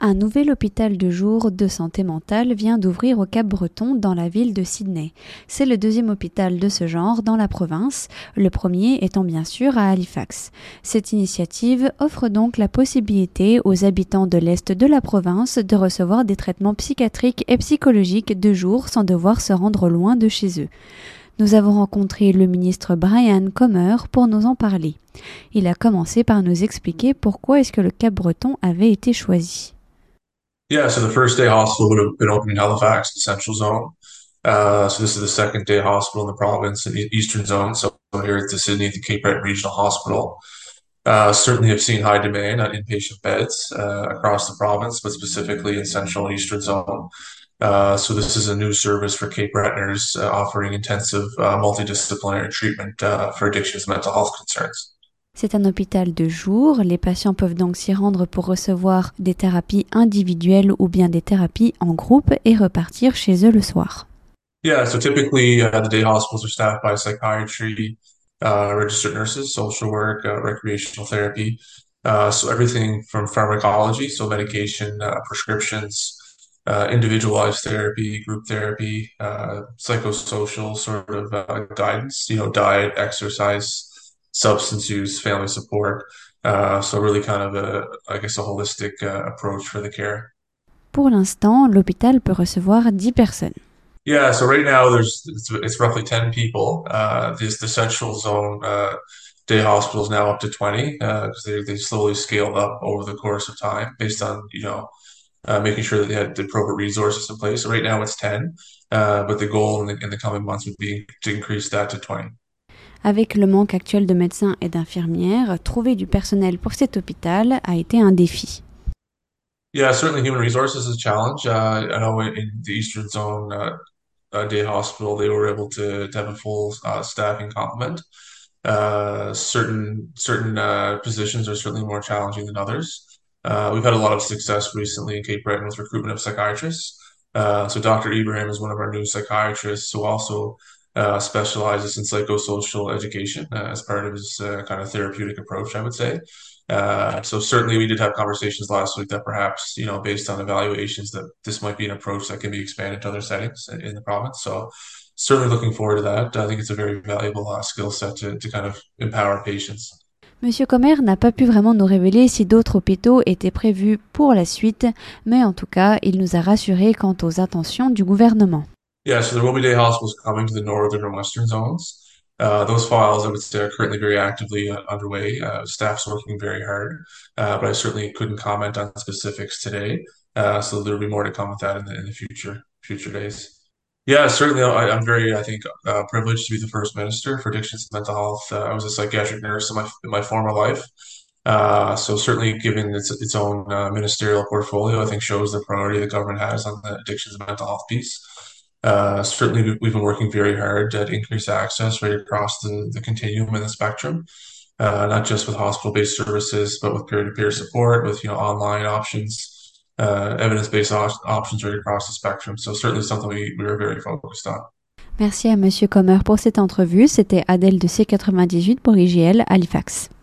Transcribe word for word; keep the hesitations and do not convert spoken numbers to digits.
Un nouvel hôpital de jour de santé mentale vient d'ouvrir au Cap-Breton dans la ville de Sydney. C'est le deuxième hôpital de ce genre dans la province, le premier étant bien sûr à Halifax. Cette initiative offre donc la possibilité aux habitants de l'Est de la province de recevoir des traitements psychiatriques et psychologiques de jour sans devoir se rendre loin de chez eux. Nous avons rencontré le ministre Brian Comer pour nous en parler. Il a commencé par nous expliquer pourquoi est-ce que le Cap-Breton avait été choisi. Yeah, so the first day hospital would have been open in Halifax, the Central Zone. Uh, so this is the second day hospital in the province in the Eastern Zone. So here at the Sydney, the Cape Breton Regional Hospital. Uh, certainly have seen high demand on inpatient beds uh, across the province, but specifically in Central and Eastern Zone. Uh, so this is a new service for Cape Bretoners uh, offering intensive uh, multidisciplinary treatment uh, for addictions and mental health concerns. C'est un hôpital de jour, les patients peuvent donc s'y rendre pour recevoir des thérapies individuelles ou bien des thérapies en groupe et repartir chez eux le soir. Yeah, so typically uh, the day hospitals are staffed by psychiatry, uh, registered nurses, social work, uh, recreational therapy. Uh, so everything from pharmacology, so medication, uh, prescriptions, uh, individualized therapy, group therapy, uh, psychosocial sort of uh, guidance, you know, diet, exercise, substance use, family support. Uh, so really kind of a, I guess, a holistic uh, approach for the care. Pour l'instant, l'hôpital peut recevoir dix personnes. Yeah, so right now there's it's, it's roughly ten people. Uh, this the central zone uh, day hospital is now up to twenty because they they slowly scaled up over the course of time based on you know uh, making sure that they had the appropriate resources in place. So right now it's ten, uh, but the goal in the, in the coming months would be to increase that to twenty. Avec le manque actuel de médecins et d'infirmières, trouver du personnel pour cet hôpital a été un défi. Yeah, certainly human resources is a challenge. Uh, I know in, in the Eastern Zone uh, uh, day hospital they were able to, to have a full uh, staffing complement. Uh, certain certain uh, positions are certainly more challenging than others. Uh, we've had a lot of success recently in Cape Breton with recruitment of psychiatrists. Uh, so Doctor Ibrahim is one of our new psychiatrists who also uh, specializes in psychosocial education uh, as part of his uh, kind of therapeutic approach, I would say. Uh, so certainly we did have conversations last week that perhaps, you know, based on evaluations that this might be an approach that can be expanded to other settings in, in the province. So certainly looking forward to that. I think it's a very valuable uh, skill set to, to kind of empower patients. Monsieur Comer n'a pas pu vraiment nous révéler si d'autres hôpitaux étaient prévus pour la suite, mais en tout cas, il nous a rassurés quant aux intentions du gouvernement. Yeah, so there will be day hospitals coming to the northern and western zones. Uh, those files, I would say, are currently very actively uh, underway. Uh, staff's working very hard, uh, but I certainly couldn't comment on specifics today. Uh, so there'll be more to come with that in the in the future future days. Yeah, certainly. I, I'm very, I think, uh, privileged to be the first minister for addictions and mental health. Uh, I was a psychiatric nurse in my in my former life, uh, so certainly, given its its own uh, ministerial portfolio, I think shows the priority the government has on the addictions and mental health piece. Uh, certainly, we- we've been working very hard to increase access right across the, the continuum and the spectrum, uh, not just with hospital-based services, but with peer-to-peer support, with you know online options, uh, evidence-based op- options right across the spectrum. So certainly something we, we are very focused on. Merci à Monsieur Comer pour cette entrevue. C'était Adèle de C quatre-vingt-dix-huit pour I G L Halifax.